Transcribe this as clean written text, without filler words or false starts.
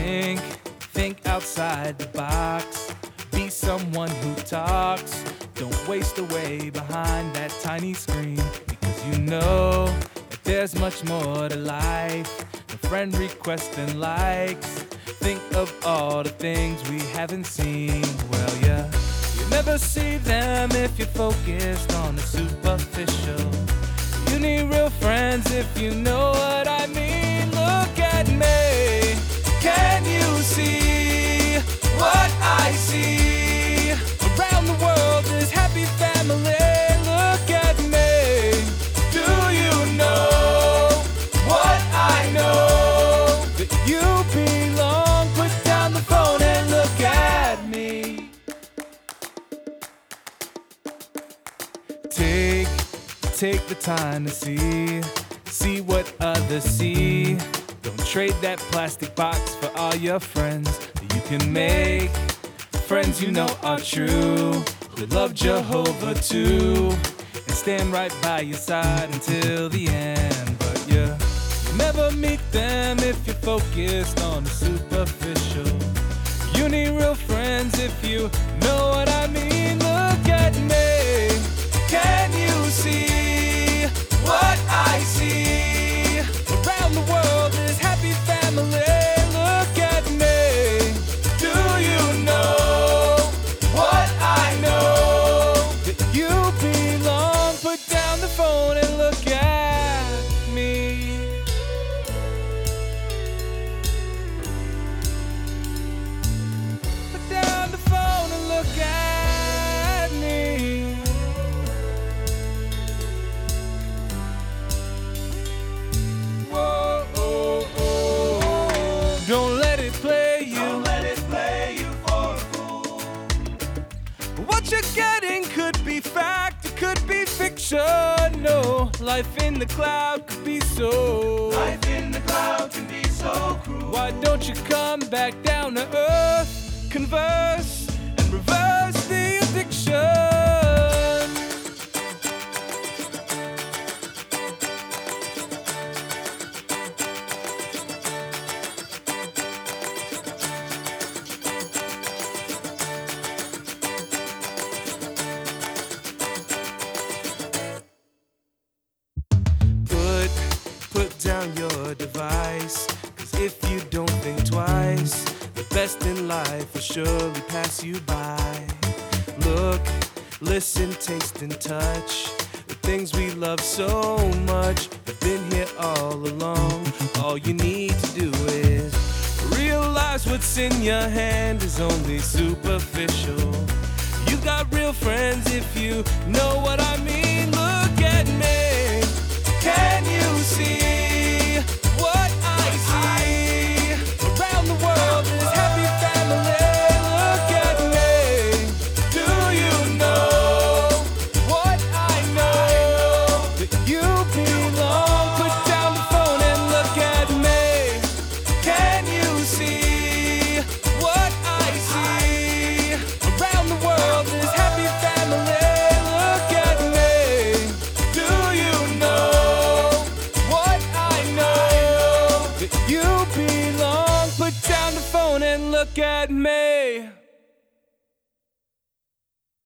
Think outside the box. Be someone who talks. Don't waste away behind that tiny screen, because you know that there's much more to life than friend requests and likes. Think of all the things we haven't seen. Well, yeah, you never see them if you're focused on the superficial. You need real friends if you know what I mean. Look at me. Can you see what I see? Around the world is happy family. Look at me. Do you know what I know? That you belong. Put down the phone and look at me. Take the time to see what others see. Don't trade that plastic box for all your friends. You can make friends you know are true, who love Jehovah too, and stand right by your side until the end. But yeah, you never meet them if you're focused on the superficial. You need real friends if you know what I mean. Look at me. Can you see what I see? Around the world is happy family. Look at me. Do you know what I know? That you belong. Put down the phone and look at me. Put down the phone and look at me. Don't let it play you. Don't let it play you for a fool. What you're getting could be fact, it could be fiction. No, life in the cloud could be so. Life in the cloud can be so cruel. Why don't you come back down to earth, converse, and reverse the addiction? Put down your device, 'cause if you don't think twice, the best in life will surely pass you by. Look, listen, taste, and touch. The things we love so much have been here all along. All you need to do is realize what's in your hand is only superficial. You got real friends if you know what I mean. Look at me. Can you see what I see? Around the world is happy family. Look at me. Do you know what I know? That you belong. Put down the phone and look at me. Can you see what I see? Around the world is happy family. Look at me. Do you know you belong? Put down the phone and look at me.